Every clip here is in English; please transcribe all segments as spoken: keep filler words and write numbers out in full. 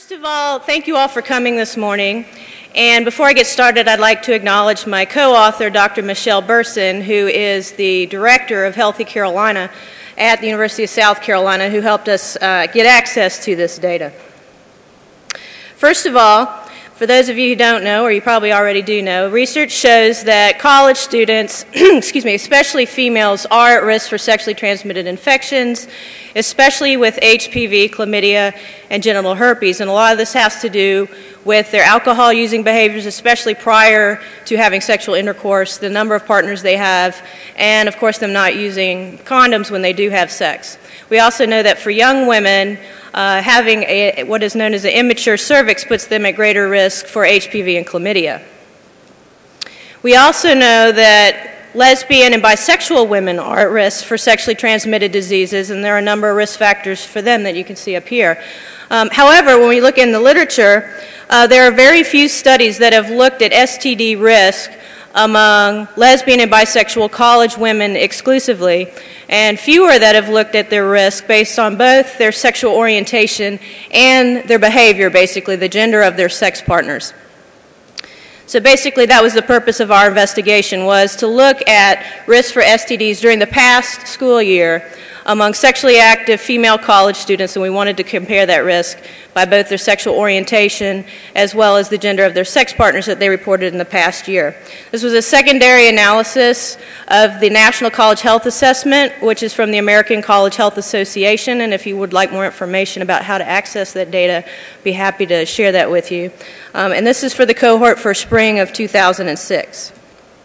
First of all, thank you all for coming this morning. And before I get started, I'd like to acknowledge my co-author, Doctor Michelle Burson, who is the Director of Healthy Carolina at the University of South Carolina, who helped us uh, get access to this data. First of all, for those of you who don't know, or you probably already do know, research shows that college students, excuse me, especially females, are at risk for sexually transmitted infections, especially with H P V, chlamydia, and genital herpes. And a lot of this has to do with their alcohol-using behaviors, especially prior to having sexual intercourse, the number of partners they have, and of course them not using condoms when they do have sex. We also know that for young women, uh, having a, what is known as an immature cervix puts them at greater risk for H P V and chlamydia. We also know that lesbian and bisexual women are at risk for sexually transmitted diseases, and there are a number of risk factors for them that you can see up here. Um, however, when we look in the literature, uh, there are very few studies that have looked at S T D risk among lesbian and bisexual college women exclusively, and fewer that have looked at their risk based on both their sexual orientation and their behavior, basically the gender of their sex partners. So basically that was the purpose of our investigation, was to look at risk for S T Ds during the past school year among sexually active female college students, and we wanted to compare that risk by both their sexual orientation as well as the gender of their sex partners that they reported in the past year. This was a secondary analysis of the National College Health Assessment, which is from the American College Health Association, and if you would like more information about how to access that data, I'd be happy to share that with you. Um, and this is for the cohort for spring of two thousand six.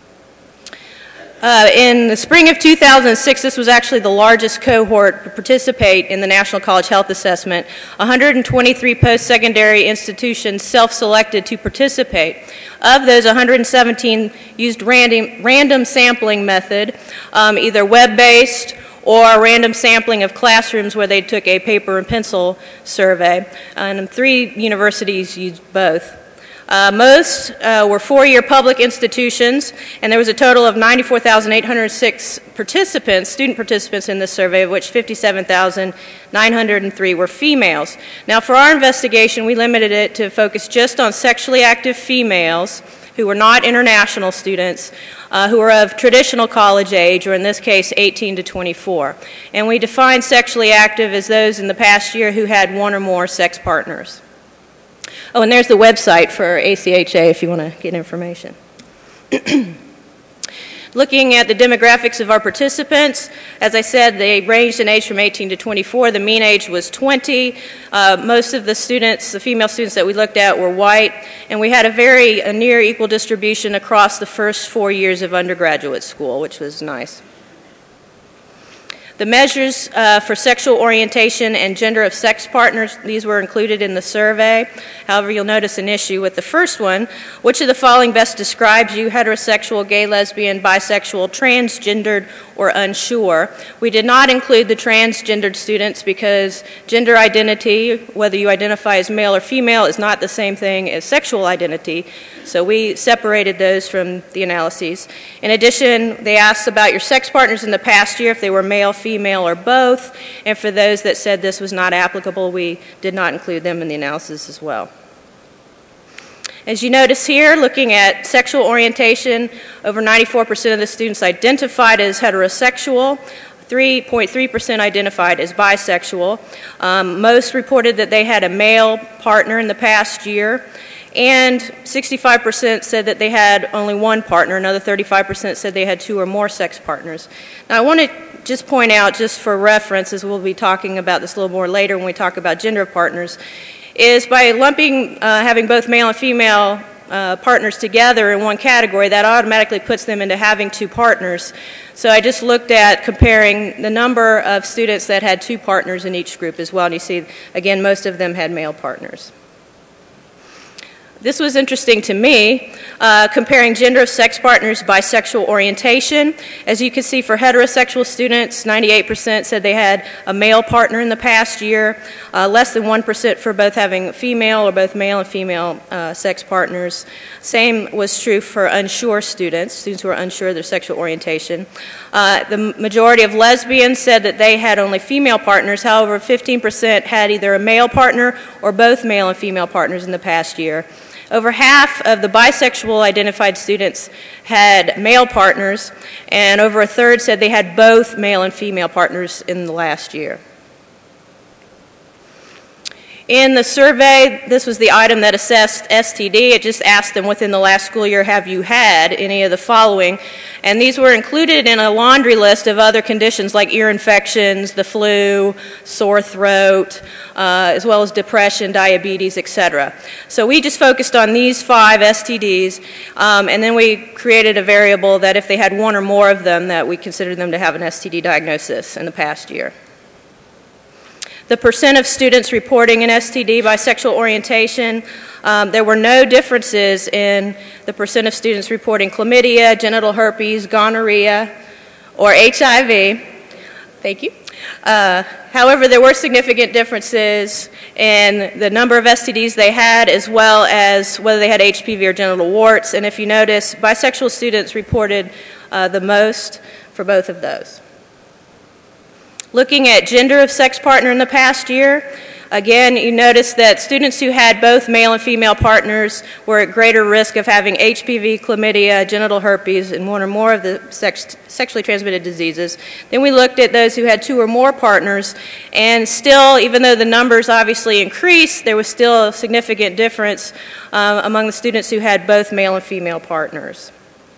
Uh, in the spring of two thousand six, this was actually the largest cohort to participate in the National College Health Assessment. one hundred twenty-three post-secondary institutions self-selected to participate. Of those, one hundred seventeen used random, random sampling method, um, either web-based or a random sampling of classrooms where they took a paper and pencil survey. And three universities used both. Uh, most uh, were four-year public institutions, and there was a total of ninety-four thousand eight hundred six participants, student participants in this survey, of which fifty-seven thousand nine hundred three were females. Now, for our investigation, we limited it to focus just on sexually active females who were not international students, uh, who were of traditional college age, or in this case, eighteen to twenty-four. And we defined sexually active as those in the past year who had one or more sex partners. Oh, and there's the website for A C H A if you want to get information. Looking at the demographics of our participants, as I said, they ranged in age from eighteen to twenty-four. The mean age was twenty. Uh, most of the students, the female students that we looked at, were white, and we had a very a near equal distribution across the first four years of undergraduate school, which was nice. The measures uh, for sexual orientation and gender of sex partners, these were included in the survey. However, you'll notice an issue with the first one. Which of the following best describes you, heterosexual, gay, lesbian, bisexual, transgendered, or unsure? We did not include the transgendered students because gender identity, whether you identify as male or female, is not the same thing as sexual identity. So we separated those from the analyses. In addition, they asked about your sex partners in the past year, if they were male, female, or both. And for those that said this was not applicable, we did not include them in the analysis as well. As you notice here, looking at sexual orientation, over ninety-four percent of the students identified as heterosexual. three point three percent identified as bisexual. Um, most reported that they had a male partner in the past year. And sixty-five percent said that they had only one partner. Another thirty-five percent said they had two or more sex partners. Now, I want to just point out, just for reference, as we'll be talking about this a little more later when we talk about gender partners, is by lumping uh, having both male and female uh, partners together in one category, that automatically puts them into having two partners. So I just looked at comparing the number of students that had two partners in each group as well, and you see, again, most of them had male partners. This was interesting to me, uh, comparing gender of sex partners by sexual orientation. As you can see, for heterosexual students, ninety-eight percent said they had a male partner in the past year, uh, less than one percent for both having female or both male and female uh, sex partners. Same was true for unsure students, students who are unsure of their sexual orientation. Uh, the majority of lesbians said that they had only female partners. However, fifteen percent had either a male partner or both male and female partners in the past year. Over half of the bisexual identified students had male partners, and over a third said they had both male and female partners in the last year. In the survey, this was the item that assessed S T D. It just asked them within the last school year, have you had any of the following? And these were included in a laundry list of other conditions like ear infections, the flu, sore throat, uh, as well as depression, diabetes, et cetera. So we just focused on these five S T Ds, um, and then we created a variable that if they had one or more of them, that we considered them to have an S T D diagnosis in the past year. The percent of students reporting an S T D by sexual orientation, um, there were no differences in the percent of students reporting chlamydia, genital herpes, gonorrhea, or H I V. Thank you. Uh, however, there were significant differences in the number of S T Ds they had, as well as whether they had H P V or genital warts. And if you notice, bisexual students reported uh, the most for both of those. Looking at gender of sex partner in the past year, again, you notice that students who had both male and female partners were at greater risk of having H P V, chlamydia, genital herpes, and one or more of the sex, sexually transmitted diseases. Then we looked at those who had two or more partners, and still, even though the numbers obviously increased, there was still a significant difference uh, among the students who had both male and female partners.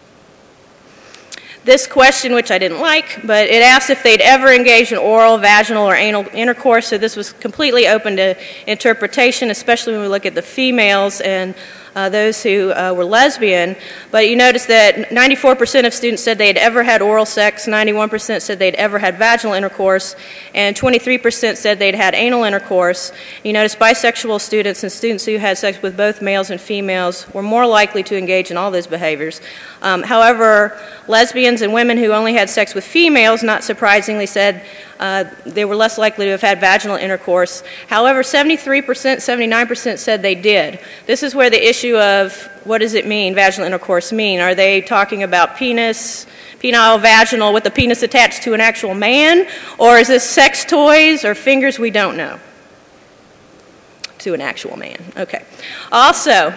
This question, which I didn't like, but it asked if they'd ever engaged in oral, vaginal, or anal intercourse, so this was completely open to interpretation, especially when we look at the females and uh, those who uh, were lesbian. But you notice that ninety-four percent of students said they had ever had oral sex, ninety-one percent said they'd ever had vaginal intercourse, and twenty-three percent said they'd had anal intercourse. You notice bisexual students and students who had sex with both males and females were more likely to engage in all those behaviors. Um, however, lesbians and women who only had sex with females, not surprisingly, said uh, they were less likely to have had vaginal intercourse. However, seventy-three percent, seventy-nine percent said they did. This is where the issue of what does it mean, vaginal intercourse mean? Are they talking about penis, penile, vaginal with the penis attached to an actual man? Or is this sex toys or fingers? We don't know. To an actual man. Okay. Also,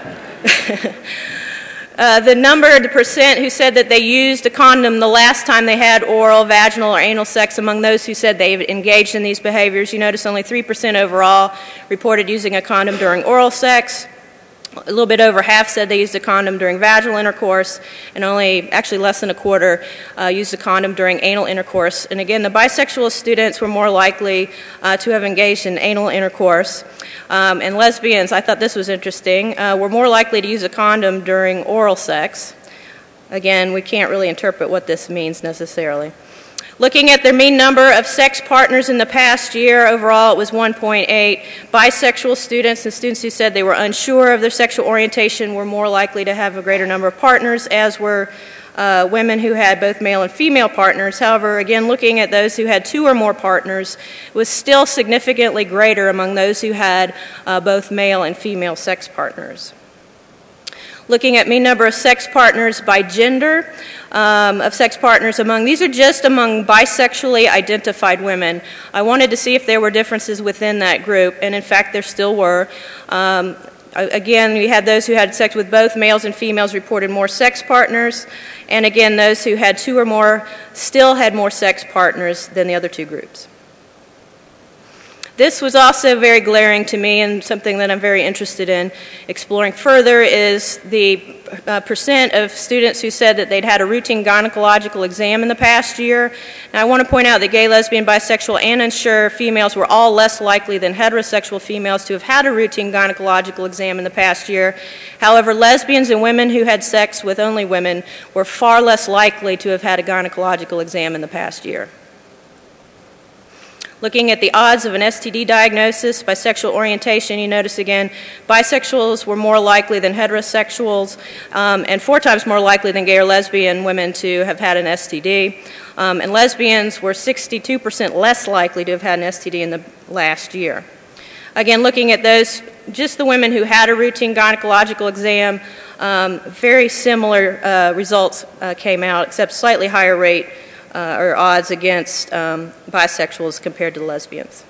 Uh, the number, the percent who said that they used a condom the last time they had oral, vaginal, or anal sex among those who said they engaged in these behaviors, you notice only three percent overall reported using a condom during oral sex. A little bit over half said they used a condom during vaginal intercourse, and only, actually less than a quarter, uh, used a condom during anal intercourse. And again, the bisexual students were more likely uh, to have engaged in anal intercourse. Um, and lesbians, I thought this was interesting, uh, were more likely to use a condom during oral sex. Again, we can't really interpret what this means necessarily. Looking at their mean number of sex partners in the past year, overall it was one point eight. Bisexual students and students who said they were unsure of their sexual orientation were more likely to have a greater number of partners, as were uh, women who had both male and female partners. However, again, looking at those who had two or more partners was still significantly greater among those who had uh, both male and female sex partners. Looking at mean number of sex partners by gender, um, of sex partners among, these are just among bisexually identified women. I wanted to see if there were differences within that group, and in fact there still were. Um, again, we had those who had sex with both males and females reported more sex partners, and again those who had two or more still had more sex partners than the other two groups. This was also very glaring to me, and something that I'm very interested in exploring further is the uh, percent of students who said that they'd had a routine gynecological exam in the past year. And I want to point out that gay, lesbian, bisexual, and unsure females were all less likely than heterosexual females to have had a routine gynecological exam in the past year. However, lesbians and women who had sex with only women were far less likely to have had a gynecological exam in the past year. Looking at the odds of an S T D diagnosis by sexual orientation, you notice again bisexuals were more likely than heterosexuals um, and four times more likely than gay or lesbian women to have had an S T D. Um, and lesbians were sixty-two percent less likely to have had an S T D in the last year. Again, looking at those, just the women who had a routine gynecological exam, um, very similar uh, results uh, came out, except slightly higher rate uh, or odds against um, bisexuals compared to lesbians.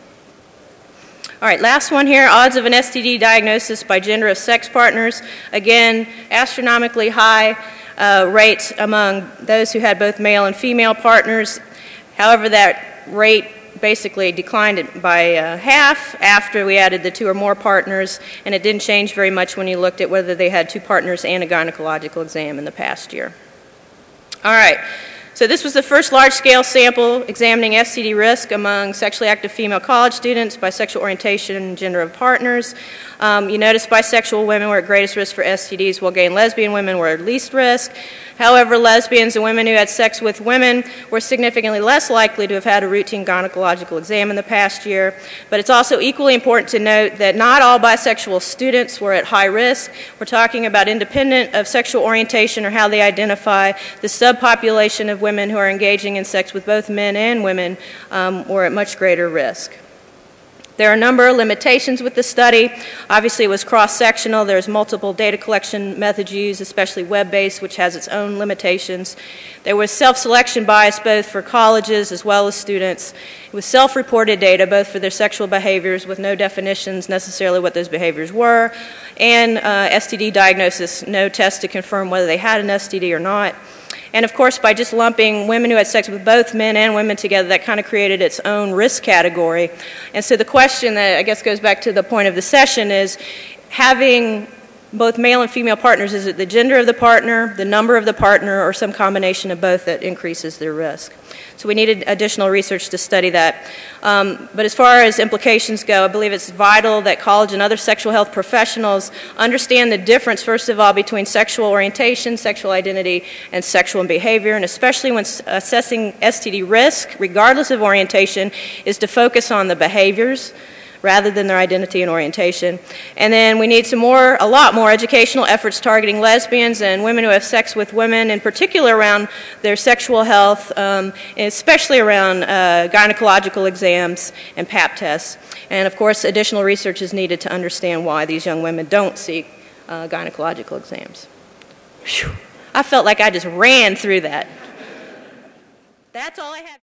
All right, last one here, odds of an S T D diagnosis by gender of sex partners. Again, astronomically high uh, rates among those who had both male and female partners. However, that rate basically declined by uh, half after we added the two or more partners, and it didn't change very much when you looked at whether they had two partners and a gynecological exam in the past year. All right. So this was the first large-scale sample examining S T D risk among sexually active female college students by sexual orientation and gender of partners. Um, you notice bisexual women were at greatest risk for S T Ds, while gay and lesbian women were at least risk. However, lesbians and women who had sex with women were significantly less likely to have had a routine gynecological exam in the past year. But it's also equally important to note that not all bisexual students were at high risk. We're talking about independent of sexual orientation or how they identify. The subpopulation of women who are engaging in sex with both men and women um, were at much greater risk. There are a number of limitations with the study. Obviously, it was cross-sectional. There's multiple data collection methods used, especially web-based, which has its own limitations. There was self-selection bias both for colleges as well as students. It was self-reported data both for their sexual behaviors with no definitions necessarily what those behaviors were, and uh, S T D diagnosis, no test to confirm whether they had an S T D or not. And of course, by just lumping women who had sex with both men and women together, that kind of created its own risk category. And so the question that I guess goes back to the point of the session is, having both male and female partners, is it the gender of the partner, the number of the partner, or some combination of both that increases their risk? So we needed additional research to study that. Um, but as far as implications go, I believe it's vital that college and other sexual health professionals understand the difference, first of all, between sexual orientation, sexual identity, and sexual behavior, and especially when assessing S T D risk, regardless of orientation, is to focus on the behaviors rather than their identity and orientation. And then we need some more, a lot more educational efforts targeting lesbians and women who have sex with women, in particular around their sexual health, um, and especially around uh, gynecological exams and pap tests. And of course, additional research is needed to understand why these young women don't seek uh, gynecological exams. Whew. I felt like I just ran through that. That's all I have.